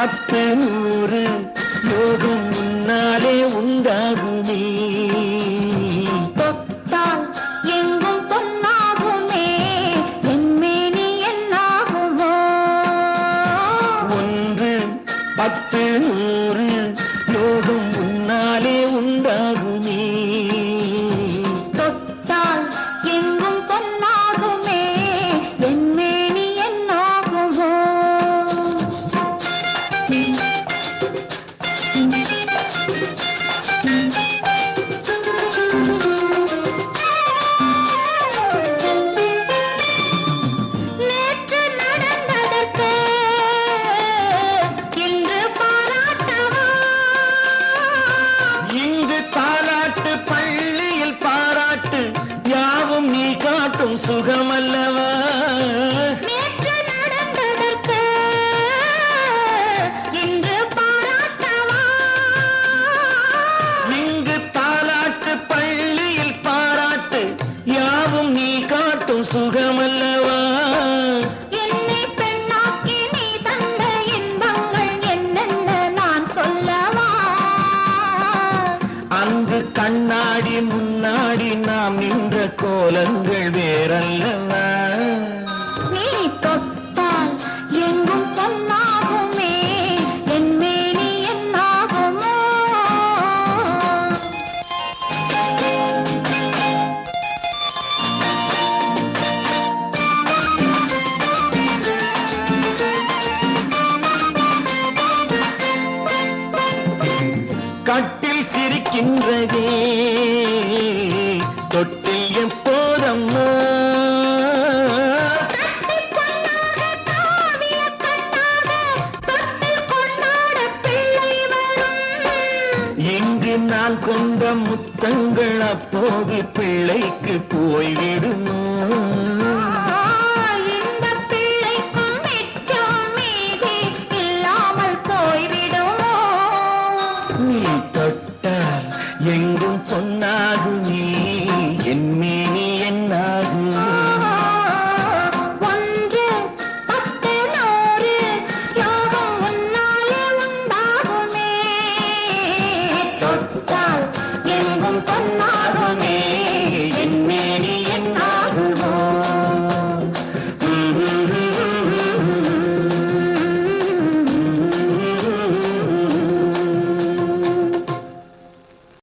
10 100 யோகம் முன்னாலே உண்டாகுமே. தொட்டால் எங்கும் பொன்னாகுமே, என்மேனி என்னாகுமோ? 1 10 100 யோகம் முன்னாலே உண்டாகுமே. தொட்டால் எங்கும் பொன்னாகுமே, என்மேனி என்னாகுமோ? நேற்று நடந்ததற்கு இன்று பாராட்டவா? இங்கு தாலாட்டு பள்ளியில் பாராட்டு, யாவும் நீ காட்டும் சுகமல்லவா? நேற்று நடந்ததற்கு இன்று பாராட்டவா? இங்கு தாலாட்டு பள்ளியில் பாராட்டு, யாவும் நீ காட்டும் சுகமல்லவா? என்னை பெண்ணாக்கி நீ தந்த இன்பங்கள் என்னென்ன நான் சொல்லவா? அங்கு கண்ணாடி முன்னாடி நாம் நின்ற கோலங்கள் வேறல்லவா? நீ தொட்டால் எங்கும் பொன்னாகுமே, என்மேனி என்னாகுமோ? கட்டில் சிரிக்கின்றதே, தொட்டில் எப்போதம்மா? கட்டிப் பொன்னாக காவிய கண்ணாக தொட்டில் கொண்டாட பிள்ளை வரும். இங்கு நான் கொண்ட முத்தங்கள் அப்போது பிள்ளைக்கு போய்விடும்.